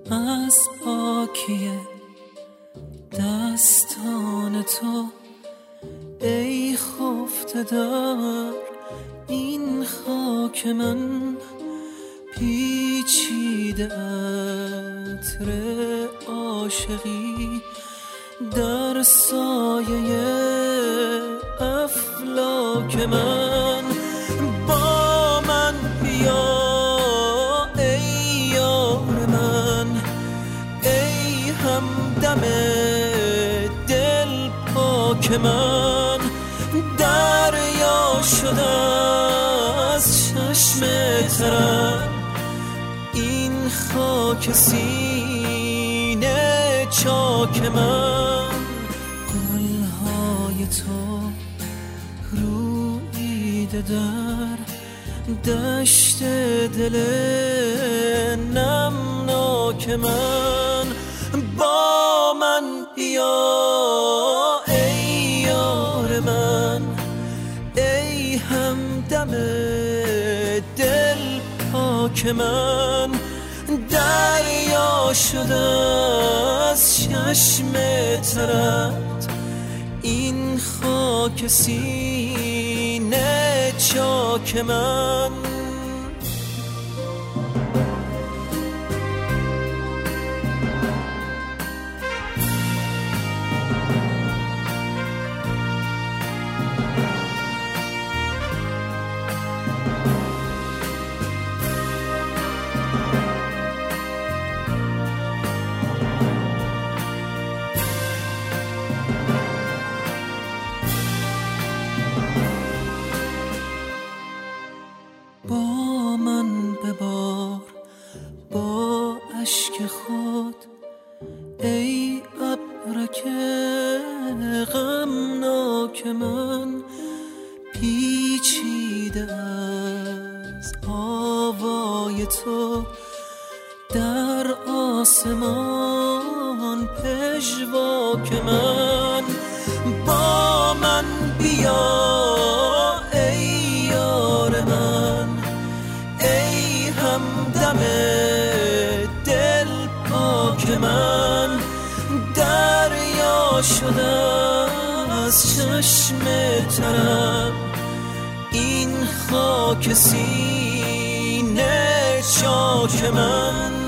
از پاکی دستان تو ای خفته در این خاک من، پیچیده عطر عاشقی در سایه افلاک من. با من بیا ای یار من، ای همدم دل پاک من. دریا شده از چشم ترم این خاک سینه چاک من. گلهای تو رویده در دشت دل نمناک من. با من بیا ای یار من، ای همدم دل پاک من. دریا شده از چشم ترت این خاک سینه چاک من. با من ببار با اشک خود ای ابرک غمناک من. پیچیده از آوای تو در آسمان پژواک من. با من بیا ای یار من، ای همدم دل پاک من. دریا شده از چشم ترم این خاک سینه چاک من.